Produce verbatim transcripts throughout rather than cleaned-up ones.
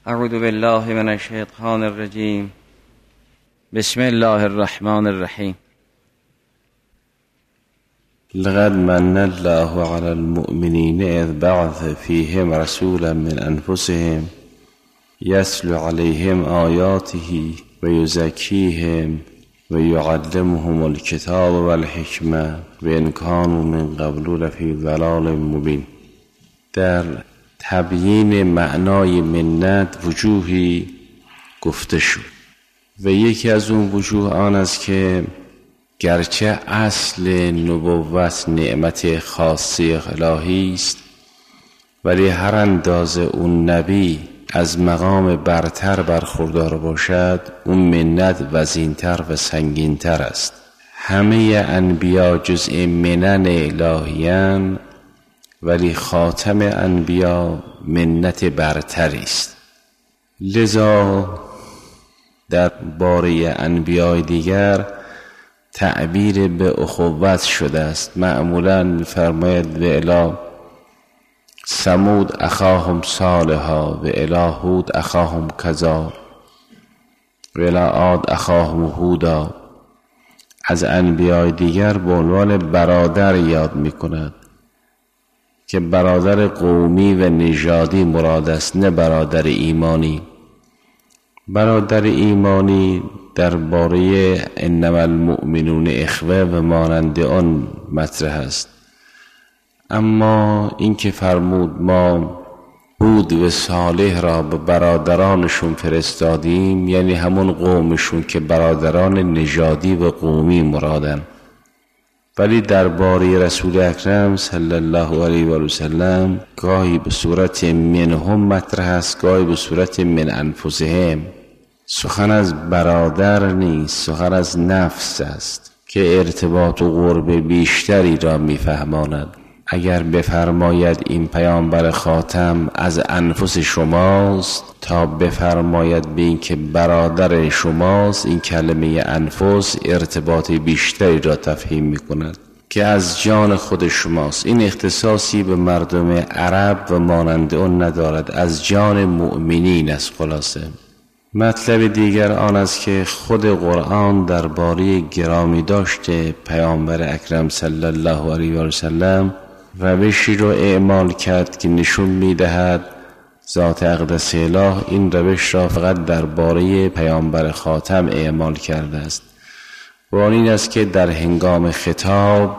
اعوذ بالله من الشیطان الرجیم. بسم الله الرحمن الرحیم. لقد من الله على المؤمنين إذ بعث فيهم رسولا من أنفسهم يتلو عليهم آياته ويزكيهم ويعلمهم الكتاب والحكمة وإن كانوا من قبل لفي ضلال مبين. در تبیین معنای منت وجوهی گفته شد و یکی از اون وجوه آن است که گرچه اصل نبوت نعمت خاصی الهی است، ولی هر اندازه اون نبی از مقام برتر برخوردار باشد، اون منت وزینتر و سنگینتر است. همه انبیا جزء منن الهیان، ولی خاتم انبیا منت برتری است. لذا در باره انبیای دیگر تعبیر به اخوت شده است. معمولا می‌فرماید به الی ثمود اخاهم صالحا و الی هود اخاهم کذا و الی عاد اخاهم هودا. از انبیای دیگر به عنوان برادر یاد می‌کند که برادر قومی و نژادی مراد است، نه برادر ایمانی. برادر ایمانی درباره انما المؤمنون اخوه و مانند آن مطرح است. اما این که فرمود ما هود و صالح را به برادرانشون فرستادیم، یعنی همون قومشون که برادران نژادی و قومی مرادن. ولی درباره رسول اکرم صلی الله علیه و سلم گاهی به صورت منهم مطرح است، گاهی به صورت من انفسهم. سخن از برادر نیست، سخن از نفس است که ارتباط و قرب بیشتری را میفهماند. اگر بفرماید این پیامبر خاتم از انفس شماست، تا بفرماید به این که برادر شماست، این کلمه انفس ارتباط بیشتری را تفهیم می کند که از جان خود شماست. این اختصاصی به مردم عرب و مانند اون ندارد، از جان مؤمنین است. خلاصه مطلب دیگر آن است که خود قرآن درباره گرامی داشته پیامبر اکرم صلی الله علیه و سلم روشی رو اعمال کرد که نشون میدهد ذات اقدس اله این روش را فقط درباره پیامبر خاتم اعمال کرده است. و آن این است که در هنگام خطاب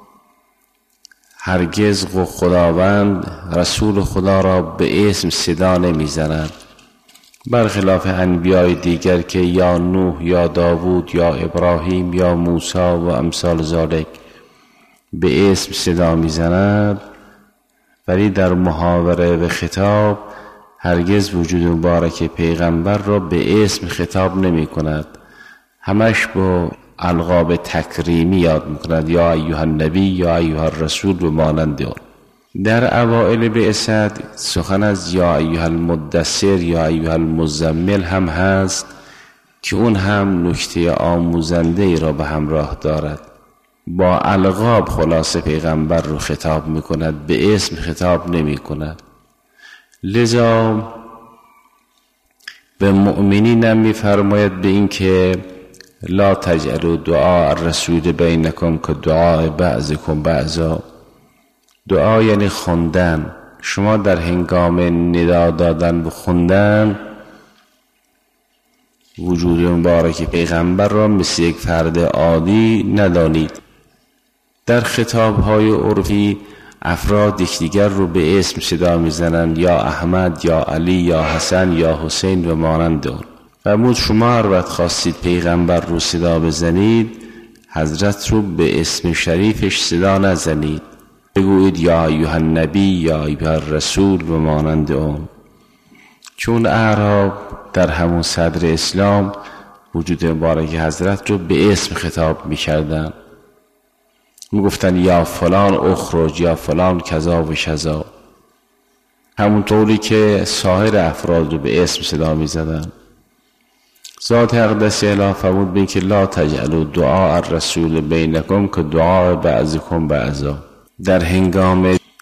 هرگز خداوند رسول خدا را به اسم صدا نمیزند، برخلاف انبیای دیگر که یا نوح یا داوود یا ابراهیم یا موسی و امثال ذالک به اسم صدا میزند. ولی در محاوره و خطاب هرگز وجود مبارک پیغمبر را به اسم خطاب نمی کند، همش با القاب تکریمی یاد می کند، یا ایها النبی یا ایها الرسول و مانند آن. در اوائل بعثت سخن از یا ایها المدثر یا ایها المزمل هم هست که اون هم نکته آموزنده ای را به همراه دارد. با القاب خلاصه پیغمبر رو خطاب می کند، به اسم خطاب نمی کند. لذا به مؤمنین هم می فرماید به این که لا تجعلوا دعاء الرسول بینکم که دعاء بعضکم بعضا. دعا یعنی خوندن. شما در هنگام ندا دادن و خوندن وجود مبارک پیغمبر را مثل یک فرد عادی ندانید. در خطاب‌های عرفی افراد یکدیگر رو به اسم صدا میزنند، یا احمد یا علی یا حسن یا حسین و مانند اون. فرمود شما هر وقت خواستید پیغمبر رو صدا بزنید، حضرت رو به اسم شریفش صدا نزنید، بگویید یا ایها النبی یا ایها الرسول و مانند اون. چون اعراب در همون صدر اسلام وجود مبارک حضرت رو به اسم خطاب میکردن، میگفتن یا فلان اخرج یا فلان کذا و کذا، همونطوری که سایر افراد رو به اسم صدا میزدن. ذات اقدس اله فرمود به که لا تجعلوا دعاء الرسول بینکم که دعاء بعضکم بعضا. در هنگام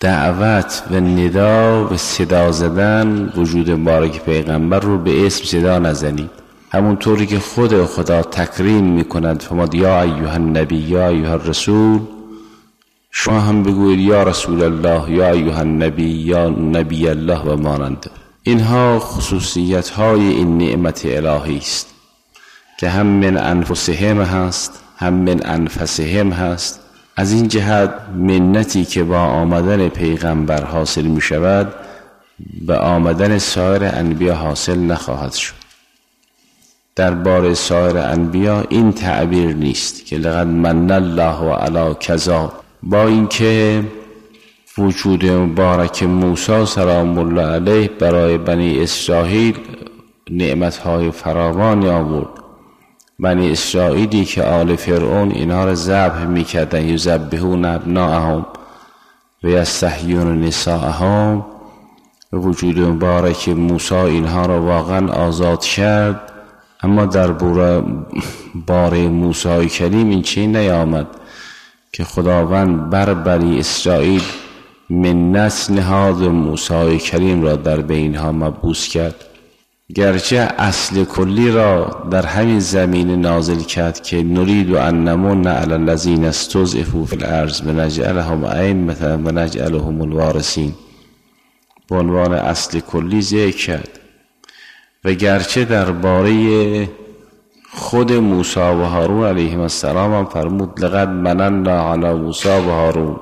دعوت و ندا و صدا زدن وجود مبارک پیغمبر رو به اسم صدا نزنید. همونطوری که خود خدا تکریم میکند فرمود یا ایها النبی یا ایها الرسول، شما هم بگویید یا رسول الله یا ایها النبی یا نبی الله و مانند. اینها خصوصیت های این نعمت الهی است که هم من انفسهم هست هم من انفسهم هست. از این جهت منتی که با آمدن پیغمبر حاصل می شود به آمدن سایر انبیا حاصل نخواهد شد. درباره سایر انبیا این تعبیر نیست که لقد من الله علی کذا، با اینکه وجود مبارک موسی سلام الله علیه برای بنی اسرائیل نعمتهای فراوانی آورد. بنی اسرائیلی که آل فرعون اینها را ذبح میکردن، یذبحون ابناءهم و یستحیون نساءهم، وجود مبارک موسی اینها را واقعا آزاد کرد. اما در باره موسی کریم این چی نیامد که خداوند بر بنی اسرائیل منت نهاد موسی کریم را در بینها مبعوث کرد، گرچه اصل کلی را در همین زمین نازل کرد که نرید و ان نمن علی الذین استضعفوا فی الارض ونجعلهم ائمة و نجعلهم الوارثین، به عنوان اصل کلی ذکر کرد. و گرچه درباره خود موسی و هارون علیهم السلام هم فرمود لقد مننا علی موسی و هارون،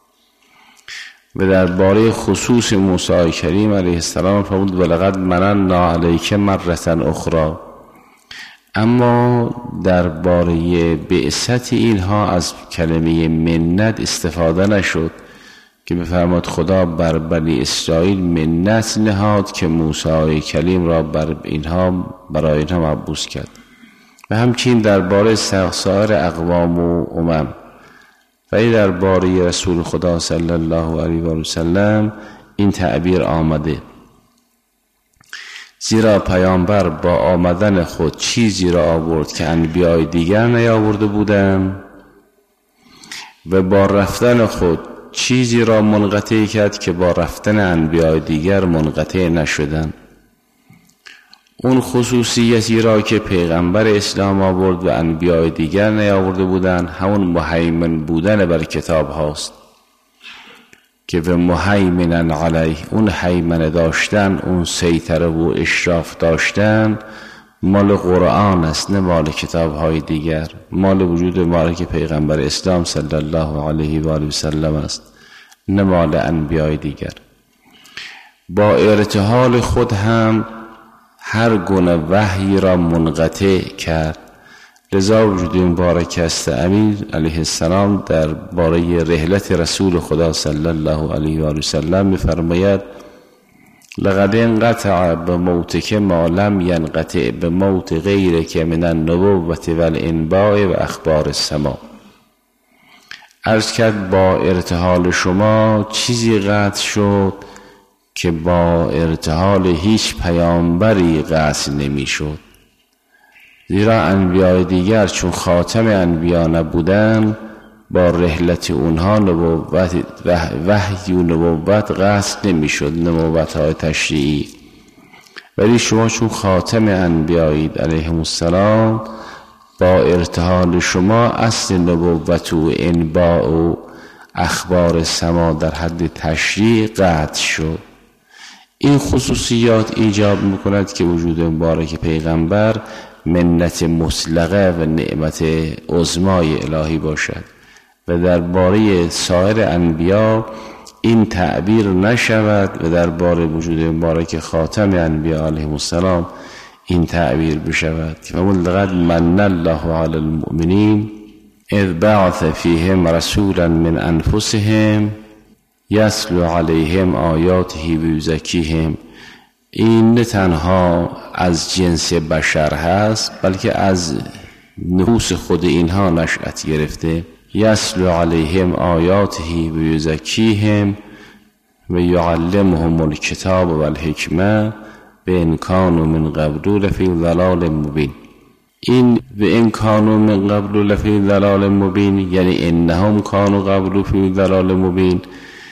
و درباره خصوص موسی کریم علیه السلام فرمود ولقد مننا علیک مرة اخرى. اما درباره بعثت اینها از کلمه منت استفاده نشد که بفرماد خدا بر بنی اسرائیل منت نهاد که موسی کلیم را بر اینها برای اینها مبعوث کرد. و همچنین درباره سایر اقوام و امم و درباره رسول خدا صلی الله علیه و سلم این تعبیر آمده، زیرا پیامبر با آمدن خود چیزی را آورد که انبیای دیگر نیاورده بودند و با رفتن خود چیزی را منقطع کرد که با رفتن انبیای دیگر منقطع نشدند. اون خصوصیتی را که پیغمبر اسلام آورد و انبیای دیگر نیاورده بودند همون مهیمن بودن بر کتاب هاست که به مهیمنن علیه، اون هیمنه داشتن، اون سیطره و اشراف داشتن مال قرآن است، نه مال کتاب های دیگر. مال وجود مبارک پیغمبر اسلام صلی الله علیه و آله و سلم است، نه مال انبیای دیگر. با ارتحال خود هم هر گونه وحی را منقطع کرد. لذا وجود مبارک است امیر علیه السلام در باره رحلت رسول خدا صلی الله علیه و آله و سلم می‌فرماید لقد انقطع بموتک ما لم ینقطع بموت غیرک من النبوة والانباء و اخبار السماء. عرض کرد با ارتحال شما چیزی قطع شد که با ارتحال هیچ پیامبری قطع نمی شد، زیرا انبیاء دیگر چون خاتم انبیا نبودن با رحلت اونها نبوت وحی و نبوت قطع نمی شد، نبوت های تشریعی. ولی شما چون خاتم انبیایید علیهم السلام با ارتحال شما اصل نبوت و انباء و اخبار سما در حد تشریع قطع شد. این خصوصیات ایجاب میکند که وجود مبارک پیغمبر منت مطلقه و نعمت عظمای الهی باشد و درباره سایر انبیا این تعبیر نشود و درباره وجود مبارک خاتم انبیا علیهم السلام این تعبیر بشود که لقد من الله علی المؤمنین اذ بعث فیهم رسولا من انفسهم یتلو علیهم آیاته و یزکیهم. این نه تنها از جنس بشر هست بلکه از نفوس خود اینها نشأت گرفته. یتلو علیهم آیاته و یزکیهم و یعلمهم الکتاب و الحکمه و ان کانوا من قبل لفی ضلال مبین. این و ان کانوا من قبل لفی ضلال مبین یعنی انهم کانوا قبل فی ضلال مبین.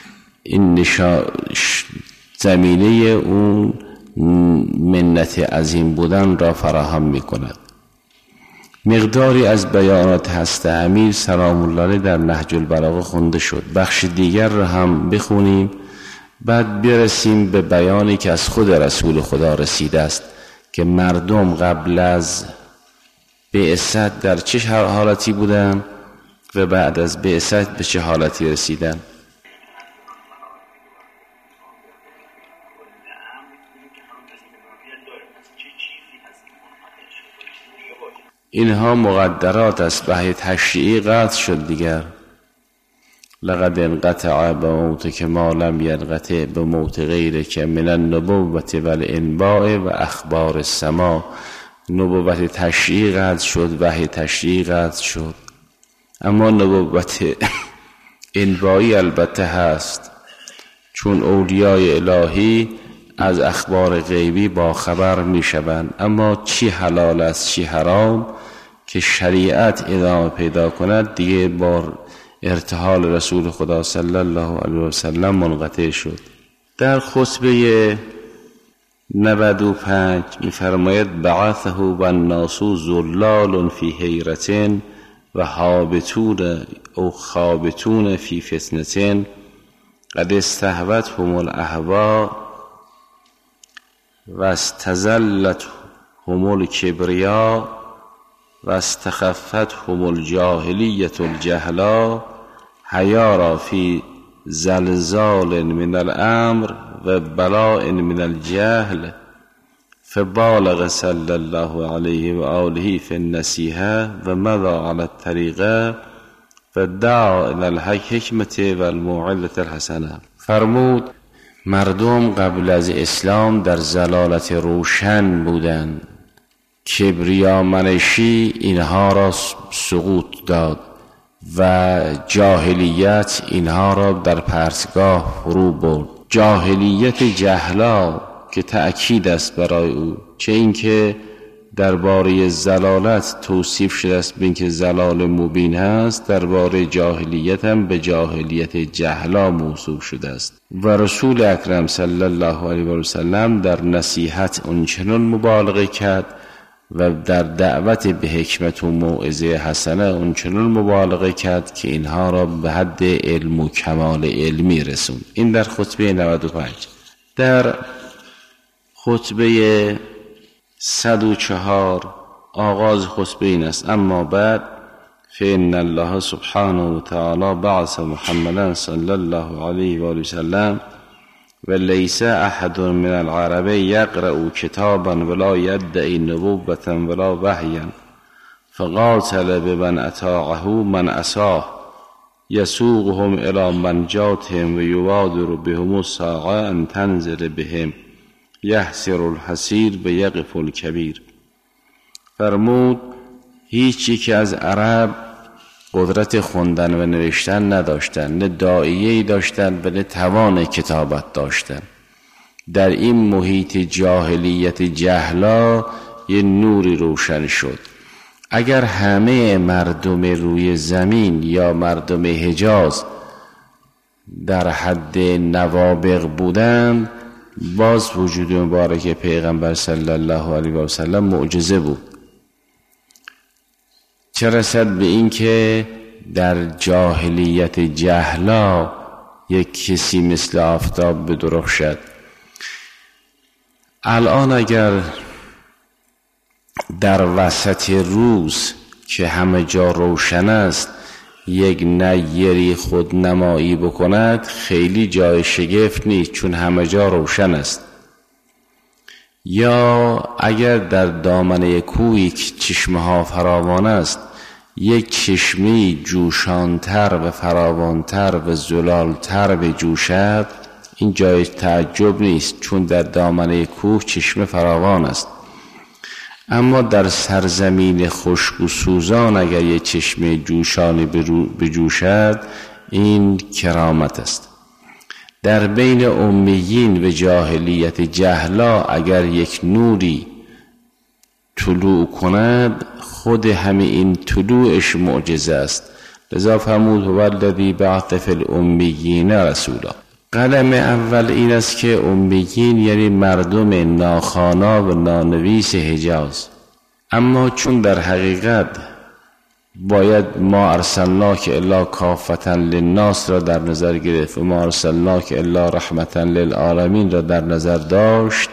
این نشا... زمینه اون منت عظیم بودن را فراهم می کند. مقداری از بیانات هست امیر سلام الله علیه در نهج البلاغه خونده شد. بخش دیگر را هم بخونیم، بعد برسیم به بیانی که از خود رسول خدا رسیده است که مردم قبل از بعثت در چه حالتی بودن و بعد از بعثت به چه حالتی رسیدن. اینها مقدرات است. وحی تشریعی قطع شد دیگر. لقد انقطع بموت که ما لم ینقطع بموت غیره که من النبوت والانباء و اخبار السما. نبوت تشریعی قطع شد، وحی تشریعی قطع شد، اما نبوت انبایی البته هست، چون اولیای الهی از اخبار غیبی با خبر می شوند. اما چی حلال است چی حرام که شریعت ادامه پیدا کند دیگه با ارتحال رسول خدا صلی الله علیه و سلم منقطع شد. در خطبه نود و پنج می فرماید بعثه و الناس ظلال فی حیرة و حابتون او خابتون فی فتنة قد استهوتهم الاهواء و استزلتهم الکبریا و استخفتهم الجاهلیة الجهلا حیارا فی زلزال من الامر و بلاء من الجهل فبالغ صلی الله علیه و آله فی النصیحه و مضى علی الطریقه و دعا الی الحکمة و الموعظة الحسنه. فرمود مردم قبل از اسلام در ضلالت روشن بودند. کبریا منشی اینها را سقوط داد و جاهلیت اینها را در پرتگاه فرو برد. جاهلیت جهلا که تأکید است برای او، چه اینکه درباره زلالت توصیف شده است به اینکه زلال مبین هست، درباره جاهلیت هم به جاهلیت جهلا موصوف شده است. و رسول اکرم صلی الله علیه و سلم در نصیحت اونچنان مبالغه کرد و در دعوت به حکمت و موعظه حسنه اونچنان مبالغه کرد که اینها را به حد علم و کمال علمی رسوند. این در خطبه نود و پنج. در خطبه صد و چهار آغاز خطبه این است: اما بعد فإن الله سبحانه و تعالی بعث محمدا صلی الله علیه و آله وسلم و لیس احد من العرب یقرأ کتابا ولا یدعی نبوة ولا وحیا فقاتل بمن اطاعه من عصاه یسوقهم الی منجاتهم و یبادر بهم الساعة ان تنزل بهم یحسر الحسیر و یقف الکبیر. فرمود هیچ یک از عرب قدرت خوندن و نوشتن نداشتن، نه داعیه‌ای داشتن و نه توان کتابت داشتن. در این محیط جاهلیت جهلا یه نوری روشن شد. اگر همه مردم روی زمین یا مردم حجاز در حد نوابغ بودند، باز وجود مبارک پیغمبر صلی الله علیه و سلم معجزه بود. چه رسد به این که در جاهلیت جهلا یک کسی مثل آفتاب بدرخشد. الان اگر در وسط روز که همه جا روشن است یک نیری خود نمایی بکند، خیلی جای شگفت نیست، چون همه جا روشن است. یا اگر در دامنه کوهی که چشمه ها فراوان است یک چشمه جوشانتر و فراوانتر و زلالتر بجوشد، این جای تعجب نیست، چون در دامنه کوه چشمه فراوان است. اما در سرزمین خشک و سوزان اگر یک چشمه جوشانی بجوشد، این کرامت است. در بین امیین و جاهلیت جهلا اگر یک نوری طلوع کند، خود همین این طلوعش معجزه است. لذا فرمود هو الذی بعث فی الامیین رسولا. قدم اول این است که امیین یعنی مردم ناخوانا و نانویس حجاز. اما چون در حقیقت باید ما ارسلناک الا کافة للناس را در نظر گرفت و ما ارسلناک الا رحمة للعالمین را در نظر داشت،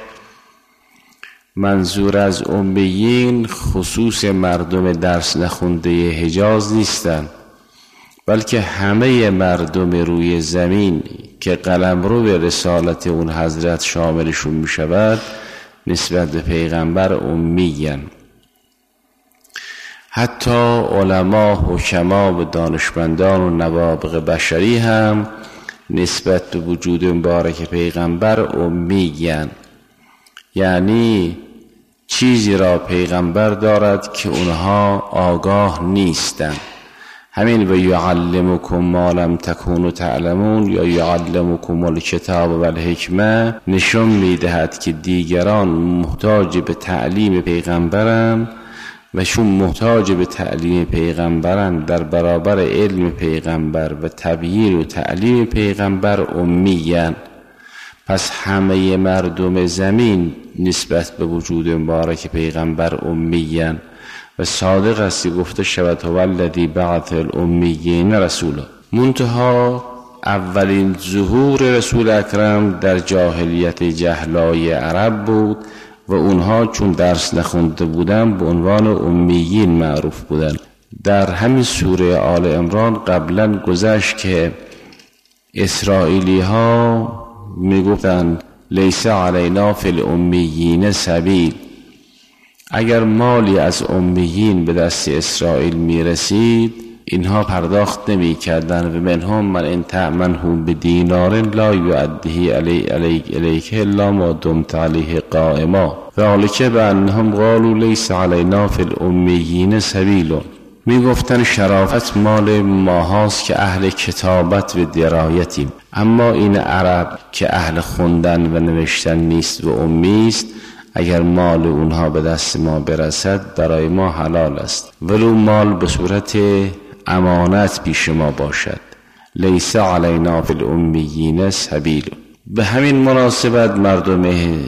منظور از امیین خصوص مردم درس نخونده حجاز نیستند، بلکه همه مردم روی زمین که قلمرو به رسالت اون حضرت شاملشون می شود نسبت به پیغمبر امیین. حتی علما، حکما و دانشمندان و نوابغ بشری هم نسبت به وجود مبارک پیغمبر امیین، یعنی چیزی را پیغمبر دارد که اونها آگاه نیستند. همین و یعلمکم ما لم تکونوا تعلمون یا یعلمکم الکتاب و الحکمه نشون میدهد که دیگران محتاج به تعلیم پیغمبرند و چون محتاج به تعلیم پیغمبرند در برابر علم پیغمبر و تبیین و تعلیم پیغمبر امیین. پس همه مردم زمین نسبت به وجود مبارک پیغمبر امیین و صادق است گفته شود هو الذی بعث الامیین رسولا. منتها اولین ظهور رسول اکرم در جاهلیت جهلای عرب بود و اونها چون درس نخونده بودن به عنوان امیین معروف بودن. در همین سوره آل عمران قبلا گذشت که اسرائیلی ها میگفتن لیس علینا فی الامیین سبیل، اگر مالی از امیین به دست اسرائیل میرسید اینها پرداخت نمی کردن و منهم من ان تأمنه بدینار لا یؤدیه علی علیک الیک الا ما دمت علیه قائما ذلک بانهم قالوا لیس علینا فی الامیین سبیل. می گفتن شرافت مال ما هاست که اهل کتابت و درایتیم، اما این عرب که اهل خوندن و نوشتن نیست و امی است، اگر مال اونها به دست ما برسد برای ما حلال است ولو مال به صورت امانت پیش ما باشد. لیس علینا فی الامیین سبیل. به همین مناسبت مردم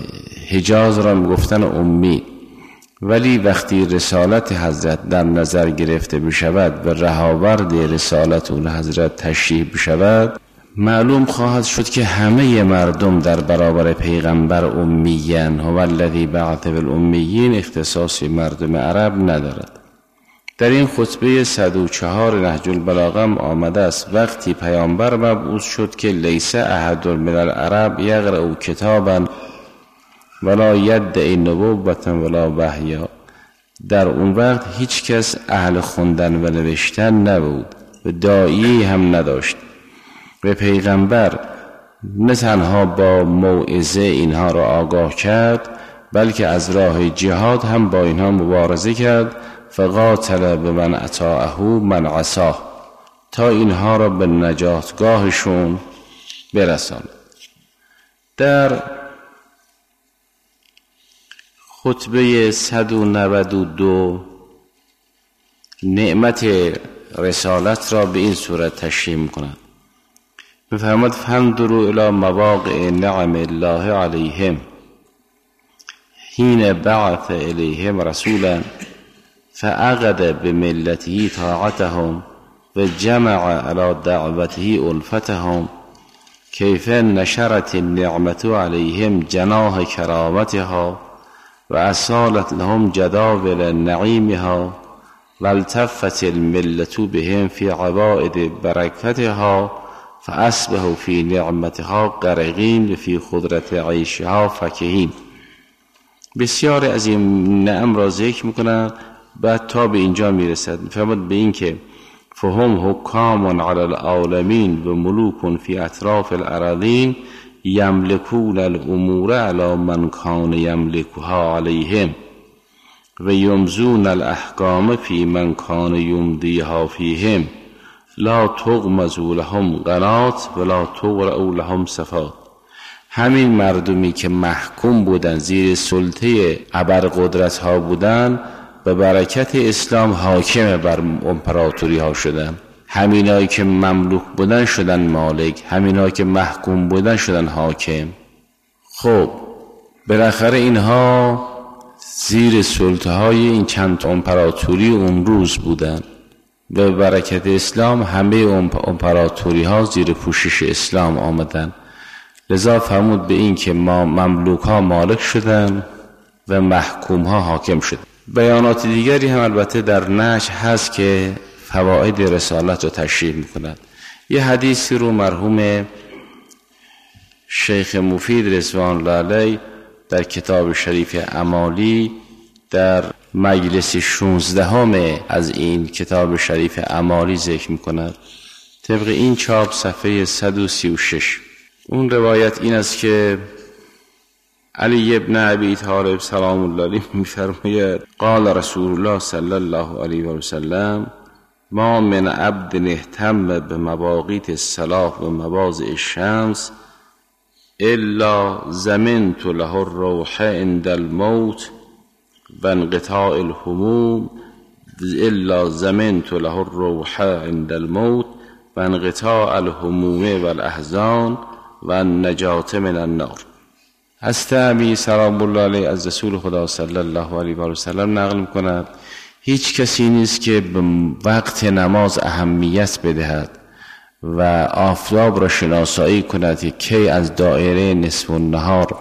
حجاز را میگفتن امی، ولی وقتی رسالت حضرت در نظر گرفته بشود و رهاورد رسالت اون حضرت تشریح بشود معلوم خواهد شد که همه مردم در برابر پیغمبر امیین. هو الذی بعث فی الامیین اختصاص مردم عرب ندارد. در این خطبه صد و چهار نهج البلاغه آمده است وقتی پیامبر مبعوث شد که لیس احد من العرب یقرأ کتابا ولا یدعی نبوة ولا وحیا. در اون وقت هیچ کس اهل خوندن و نوشتن نبود و داعی هم نداشت و پیغمبر نه تنها با موعظه اینها را آگاه کرد بلکه از راه جهاد هم با اینها مبارزه کرد. فقاتل بمن اطاعه من عصاه، تا اینها را به نجاتگاهشون برساند. در خطبه صد و نود و دو نعمت رسالت را به این صورت تشریح می‌کند. می‌فرماید فانظروا الی مواقع نعم الله علیهم حین بعث الیهم رسولا فعقد بملته طاعتهم و جمع على دعوته الفتهم کیف نشرت النعمت علیهم جناح کرامتها و اصالت لهم جداول نعیمها و التفت الملت بهم فی عوائد برکتها فاصبحوا فی نعمتها غرقین و فی خضرت عیشها فکهین. بسیار از این نعم را ذکر میکنند، بعد تا به اینجا میرسد. میفهمد به این که فهم حکام علی العالمین و ملوک فی اطراف الاراضین یملکون الامور علی من کان یملکها علیهم و یمزون الاحکام فی من کان یمضیها فیهم لا تغمز لهم قنات ولا تغرأ لهم صفات. همین مردمی که محکوم بودن، زیر سلطه ابرقدرت ها بودن، به برکت اسلام حاکم بر امپراتوری ها شدن همینایی که مملوک بودن شدن مالک، همینایی که محکوم بودن شدن حاکم. خب بالاخره اینها زیر سلطه های این چند امپراتوری اون روز بودن. به برکت اسلام همه امپراتوری ها زیر پوشش اسلام آمدن. لذا فرمود به این که ما مملوک ها مالک شدن و محکوم ها حاکم شدن. بیانات دیگری هم البته در نشر هست که فواید رسالت رو تشریح میکنند. یه حدیثی رو مرحوم شیخ مفید رضوان الله علیه در کتاب شریف اعمالی در مجلس شانزدهم از این کتاب شریف اعمالی ذکر میکند. طبق این چاپ صفحه صد و سی و شش. اون روایت این است که علی ابن ابی طالب سلام الله علیه میفرماید قال رسول الله صلی الله علیه و سلم ما من عبد اهتم بمواقیت الصلاة و مواضع الشمس الا ضمنت له الروح عند الموت و انقطاع الهموم الا ضمنت له الروح عند الموت و انقطاع الهموم والاحزان و النجات من النار. از تعمی سلام الله علیه از رسول خدا صلی الله علیه و سلم نقل می‌کند هیچ کسی نیست که به وقت نماز اهمیت بدهد و آفتاب را شناسایی کند که کی از دایره نصف النهار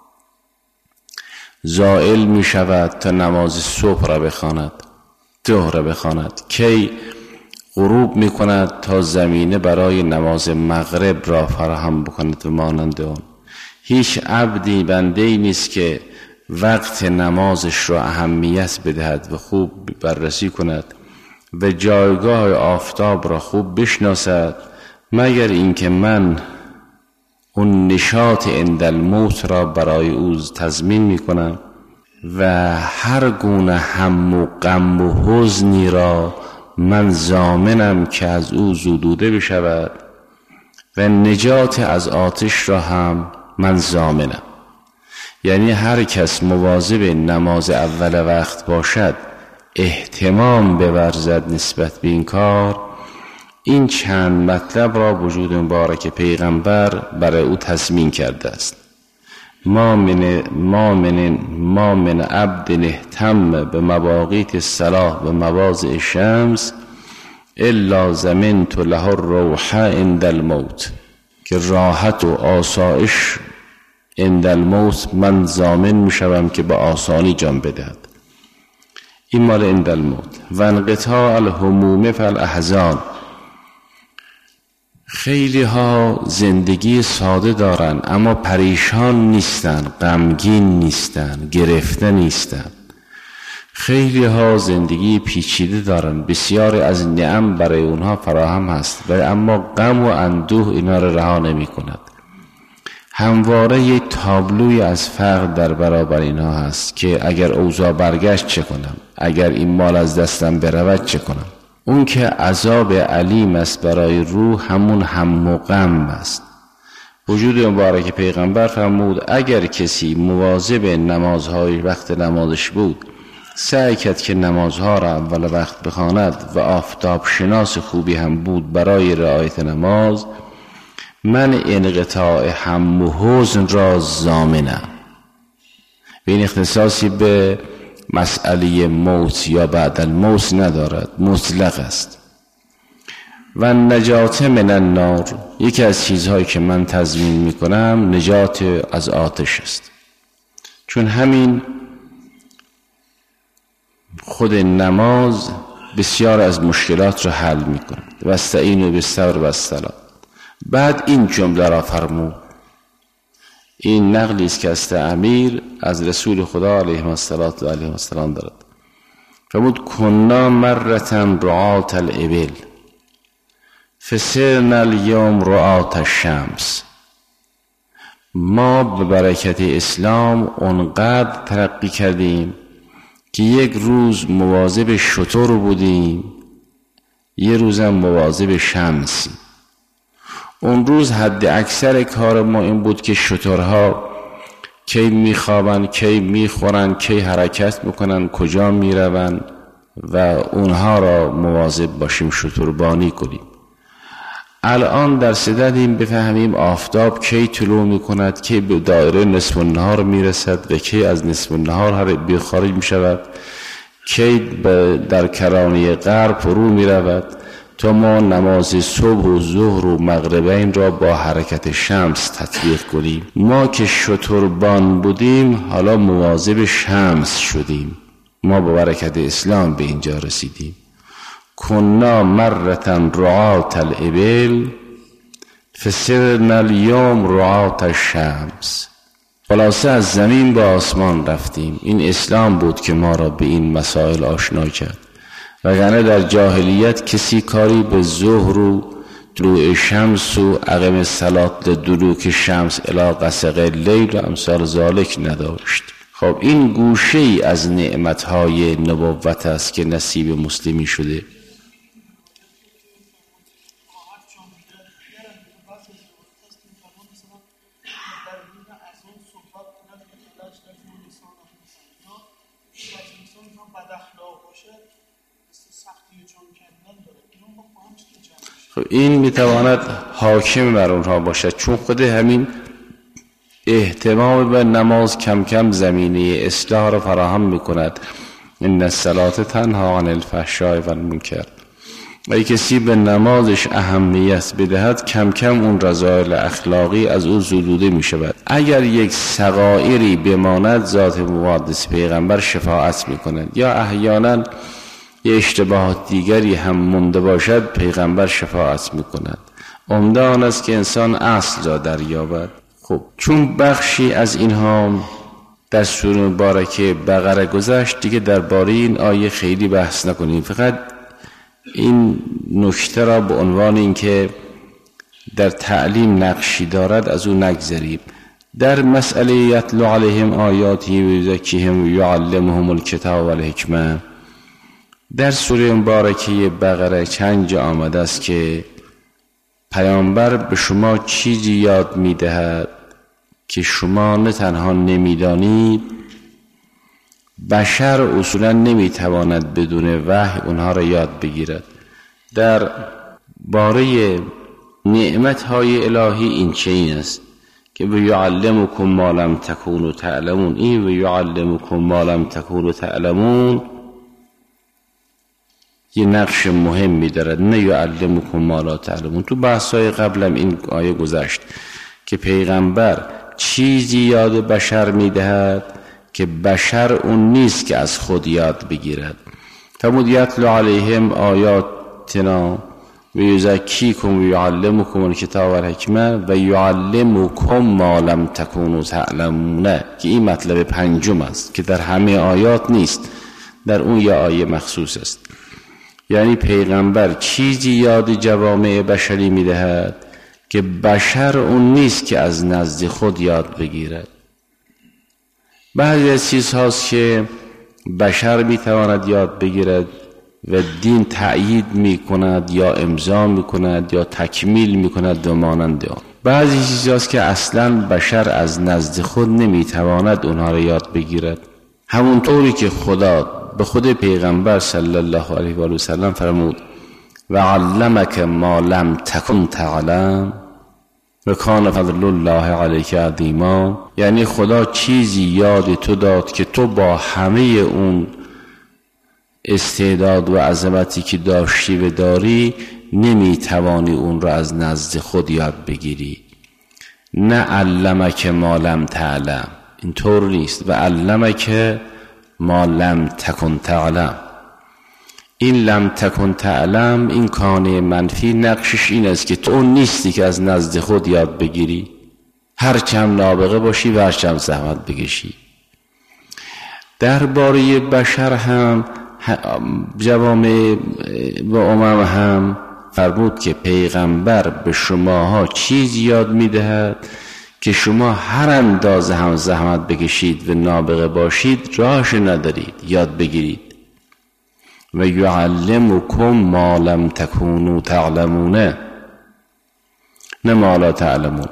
زائل می شود تا نماز صبح را بخواند، ظهر را بخواند، کی غروب می کند تا زمینه برای نماز مغرب را فراهم بکند و مانند آن. هیچ عبدی بنده‌ای نیست که وقت نمازش را اهمیت بدهد و خوب بررسی کند و جایگاه آفتاب را خوب بشناسد مگر اینکه من اون نشاط عند الموت را برای او تضمین می کنم و هر گونه هم و غم و حزنی را من ضامنم که از او زدوده بشود و نجات از آتش را هم من ضامنم. یعنی هر کس مواظب نماز اول وقت باشد، اهتمام بورزد نسبت به این کار، این چند مطلب را وجود مبارک پیغمبر برای او تضمین کرده است. ما من ما من ما من عبد اهتم به مواقیت الصلاة و مواضع الشمس الا ضمنت له الروح عند الموت، که راحت و آسایش عند الموت من ضامن میشوم که به آسانی جان بدهد. این مال عند الموت. و انقطاع الهموم فالاحزان، خیلی ها زندگی ساده دارن اما پریشان نیستن، غمگین نیستن، گرفته نیستن. خیلی ها زندگی پیچیده دارن، بسیاری از نعم برای اونها فراهم هست ولی اما غم و اندوه اینا رو رها نمی کند. همواره یک تابلوی از فقر در برابر اینها هست که اگر اوضاع برگشت چه کنم، اگر این مال از دستم برود چه کنم. اون که عذاب علیم است برای روح همون هم و غم است. وجود مبارک پیغمبر فرمود اگر کسی مواظب نمازهای وقت نمازش بود، سعی کرد که نمازها را اول وقت بخواند و آفتاب شناس خوبی هم بود برای رعایت نماز، من انقطاع هم و حزن را ضامنم. و این اختصاصی به مسئله موت یا بعد الموت ندارد، مطلق است. و نجات من النار، یکی از چیزهایی که من تضمین میکنم نجات از آتش است. چون همین خود نماز بسیار از مشکلات را حل میکند. و استعینوا بالصبر و الصلاة. بعد این جمله را فرمود، این نقلی است که از امیر از رسول خدا علیه الصلاة و علیه السلام دارد. فرمود کنا مرتن رعاة الابل فسرنا اليوم رعاة الشمس. ما به برکت اسلام اونقدر ترقی کردیم که یک روز مواظب شتر بودیم، یه روزم مواظب شمسی. اون روز حد اکثر کار ما این بود که شترها کی میخوابن، کی میخورن، کی حرکت میکنن، کجا میرون، و اونها را مواظب باشیم شتربانی کنیم. الان در صددیم بفهمیم آفتاب کی طلوع می کند، کی به دایره نصف النهار می رسد و کی از نصف النهار به خارج می شود، کی در کرانه غرب فرو می رود، تا ما نماز صبح و ظهر و مغربین را با حرکت شمس تطبیق کنیم. ما که شتربان بودیم حالا مواظب شمس شدیم. ما با برکت اسلام به اینجا رسیدیم. کنا مرتن رعات الابل فسرنا اليوم رعات الشمس. خلاصه از زمین به آسمان رفتیم. این اسلام بود که ما را به این مسائل آشنا کرد. وگرنه در جاهلیت کسی کاری به ظهر و طلوع شمس و عقم صلات دلوک شمس الی غسق اللیل و امثال ذالک نداشت. خب این گوشه ای از نعمتهای نبوت است که نصیب مسلمی شده. خب این میتواند حاکم بر اونها باشد، چون خود همین اهتمام به نماز کم کم زمینه اصلاح را فراهم میکند. ان الصلاة تنهی عن الفحشاء و المنکر. و کسی به نمازش اهمیت بدهد کم کم اون رذایل اخلاقی از او زدوده می شود. اگر یک صغایری بماند ذات مقدس پیغمبر شفاعت می کند، یا احیانا یه اشتباهات دیگری هم مونده باشد پیغمبر شفاعت می کند. عمده آن است که انسان اصل را دریابد. خب چون بخشی از اینها در سوره مبارکه بقره گذشت، دیگه درباره این آیه خیلی بحث نکنیم. فقط این نکته را به عنوان اینکه در تعلیم نقشی دارد از او نگذریم. در مسئله یتلو علیهم آیاتی و یزکیهم و یعلمهم الکتاب و الحکمه، در سوره مبارکه بقره چند جا آمده است که پیامبر به شما چیزی یاد میدهد که شما نه تنها نمیدانید، بشر اصولا نمیتواند بدون وحی اونها را یاد بگیرد. در باره نعمتهای الهی این چنین است که و یعلمکم ما لم تکونوا تعلمون. این و یعلمکم ما لم تکونوا تعلمون یه نقش مهمی دارد، نه یعلمکم ما لا تعلمون. تو بحث‌های قبلم این آیه گذشت که پیغمبر چیزی یاد بشر میدهد که بشر اون نیست که از خود یاد بگیرد. فرمود یتلو علیهم آیاتنا و یزکیکم و یعلمکم الکتاب و الحکمه و یعلمکم ما لم تکونوا تعلمون، که این مطلب پنجم است که در همه آیات نیست، در اون یه آیه مخصوص است. یعنی پیغمبر چیزی یاد جوامع بشری میدهد که بشر اون نیست که از نزد خود یاد بگیرد. بعضی از چیزهاست که بشر میتواند یاد بگیرد و دین تأیید میکند یا امضا میکند یا تکمیل میکند و مانند آن. بعضی چیزهاست که اصلا بشر از نزد خود نمیتواند اونها را یاد بگیرد. همونطوری که خدا به خود پیغمبر صلی الله علیه و آله و سلم فرمود و علمک ما لم تکن تعلم و کان فضل الله علیک عظیما، یعنی خدا چیزی یاد تو داد که تو با همه اون استعداد و عظمتی که داشتی و داری نمیتوانی اون را از نزد خود یاد بگیری. نه علمک ما لم تعلم، اینطور نیست. و علمک ما لم تکن تعلم، این لم تکن تعلم این کانه منفی نقشش این است که تو اون نیستی که از نزد خود یاد بگیری، هرچند نابغه باشی و هرچند زحمت بکشی. درباره بشر هم جوامع و امم هم فرمود که پیغمبر به شماها چیز یاد میدهد که شما هر اندازه هم زحمت بکشید و نابغه باشید راهش ندارید یاد بگیرید. و یعلمکم ما لم تکونوا تعلمون، نه ما لا تعلمون.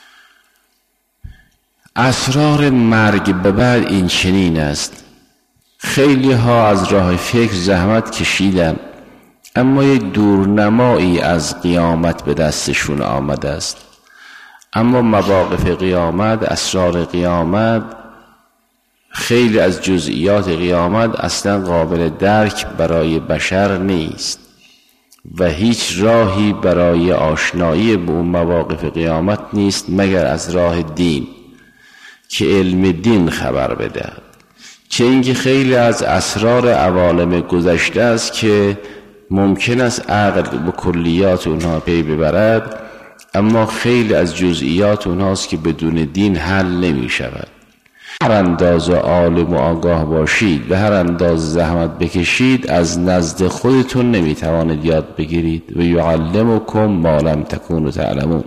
اسرار مرگ به بعد این چنین است خیلی ها از راه فکر زحمت کشیدن، اما یک دورنمایی از قیامت به دستشون آمده است. اما مواقف قیامت، اسرار قیامت، خیلی از جزئیات قیامت اصلا قابل درک برای بشر نیست و هیچ راهی برای آشنایی به اون مواقف قیامت نیست مگر از راه دین که علم دین خبر بده. چه اینکه خیلی از اسرار عوالم گذشته است که ممکن است عقل به کلیات اونها پی ببرد، اما خیلی از جزئیات اونهاست که بدون دین حل نمی شود. هر اندازه عالم و آگاه باشید و هر اندازه زحمت بکشید، از نزد خودتون نمی توانید یاد بگیرید. و یعلمکم ما لم تکونوا تعلمون.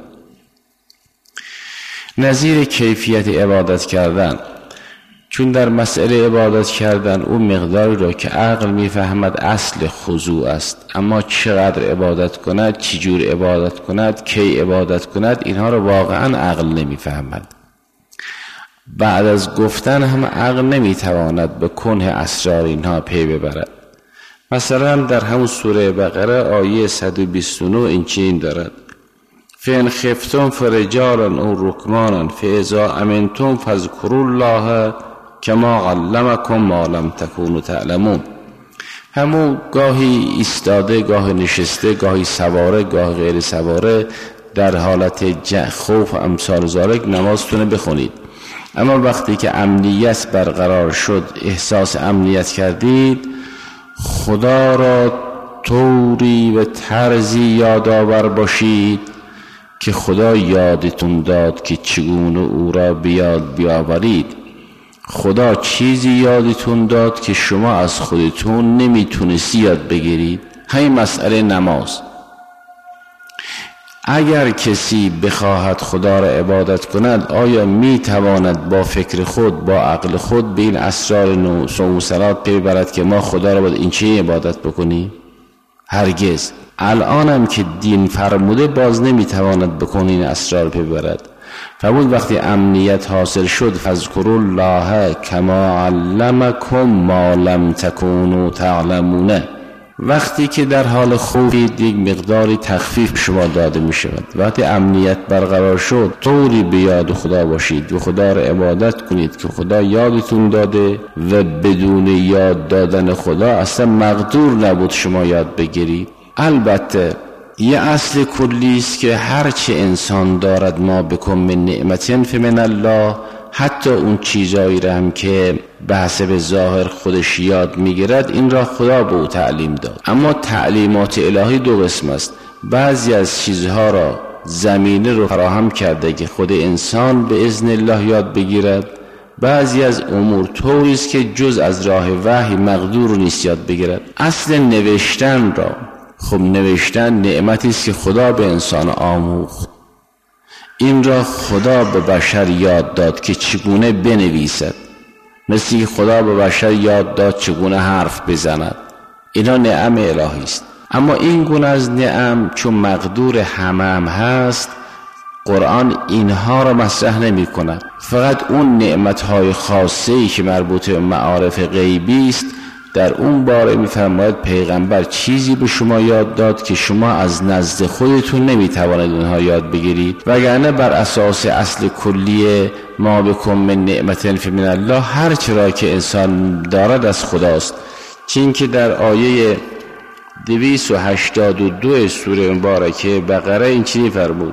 نظیر کیفیت عبادت کردن، چون در مسئله عبادت کردن اون مقداری را که عقل میفهمد اصل خضوع است، اما چقدر عبادت کند، چجور عبادت کند، کی عبادت کند، اینها را واقعا عقل نمیفهمد. بعد از گفتن هم عقل نمیتواند به کنه اسرار اینها پی ببرد. مثلا در همون سوره بقره آیه صد و بیست و نه این چنین دارد: فَإِنْ خِفْتُمْ فَرِجَالًا أَوْ رُكْبَانًا فَإِذَا أَمِنْتُمْ فَاذْكُرُوا اللَّهَ کما علمکم ما لم تکونوا تعلمون. همون گاهی ایستاده، گاهی نشسته، گاهی سواره، گاهی غیر سواره، در حالت خوف امثال ذالک نمازتونه بخونید. اما وقتی که امنیت برقرار شد، احساس امنیت کردید، خدا را طوری و طرزی یادآور باشید که خدا یادتون داد که چگونه او را بیاد بیاورید. خدا چیزی یادتون داد که شما از خودتون نمیتونستی یاد بگیرید. همین مسئله نماز. اگر کسی بخواهد خدا را عبادت کند، آیا میتواند با فکر خود، با عقل خود به این اسرار صوم و صلات پی ببرد که ما خدا را باید این چه عبادت بکنیم؟ هرگز. الانم که دین فرموده باز نمیتواند بکنه این اسرار پی ببرد. فرمود وقتی امنیت حاصل شد فاذکروا الله کما علمکم ما لم تکونوا تعلمون. وقتی که در حال خوفید یک مقداری تخفیف شما داده می شود. وقتی امنیت برقرار شد طوری به یاد خدا باشید و خدا را عبادت کنید که خدا یادتون داده و بدون یاد دادن خدا اصلا مقدور نبود شما یاد بگیرید. البته یه اصل کلی است که هرچه انسان دارد ما بکن من نعمتین فمن الله، حتی اون چیزایی را هم که به حسب ظاهر خودش یاد میگیرد این را خدا به او تعلیم داد. اما تعلیمات الهی دو قسم است. بعضی از چیزها را زمینه رو فراهم کرده که خود انسان به اذن الله یاد بگیرد. بعضی از امور طوری است که جز از راه وحی مقدور نیست یاد بگیرد. اصل نوشتن را، خب نوشتن نعمتی است که خدا به انسان آموخت. این را خدا به بشر یاد داد که چگونه بنویسد، مثل خدا به بشر یاد داد چگونه حرف بزند. اینا نعم الهی است. اما این گونه از نعم چون مقدور همه هم هست، قرآن اینها را مطرح نمی کند. فقط اون نعمتهای خاصه‌ای که مربوط به معارف غیبی است در اون باره می‌فرماید پیغمبر چیزی به شما یاد داد که شما از نزد خودتون نمی‌توانید اونها یاد بگیرید، وگرنه بر اساس اصل کلی ما بکن من نعمتین فمن الله، هر چرا که انسان دارد از خداست. چون که در آیه دویست و هشتاد و دو سوره مبارکه بقره این چیزی فرمود: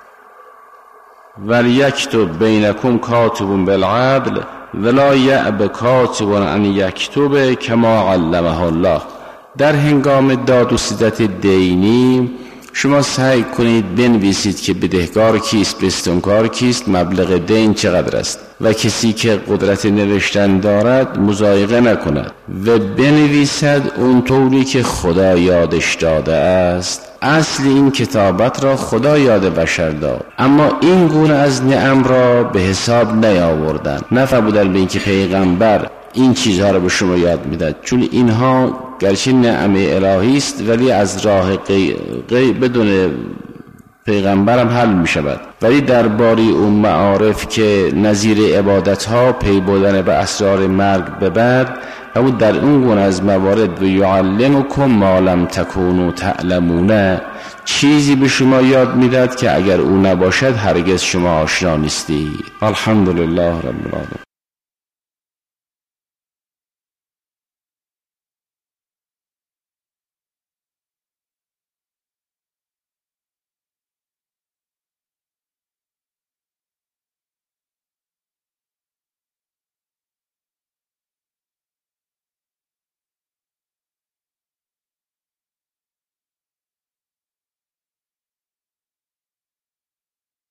ولیکتب بینکم کاتب بالعدل ولا یأب کاتب ان یکتب کما علمه الله. در هنگام داد و ستد دینی شما سعی کنید بنویسید که بدهکار کیست، بستانکار کیست، مبلغ دین چقدر است و کسی که قدرت نوشتن دارد مضایقه نکند و بنویسد اونطوری که خدا یادش داده است. اصل این کتابت را خدا یاد بشر داد، اما این گونه از نعم را به حساب نیاوردن. نفرمودن به اینکه پیغمبر این چیزها را به شما یاد میداد، چون اینها گرچه نعمه الهی است ولی از راه غی... غی... بدون پیغمبرم حل می شود. ولی درباره اون معارف که نظیر عبادت ها پی بردن به اسرار مرگ به بعد، او در اون گونه از موارد و یعلمکم ما لم تکونوا تعلمون، چیزی به شما یاد میداد که اگر او نباشد هرگز شما آشنا نیستید. الحمدلله رب العالمین.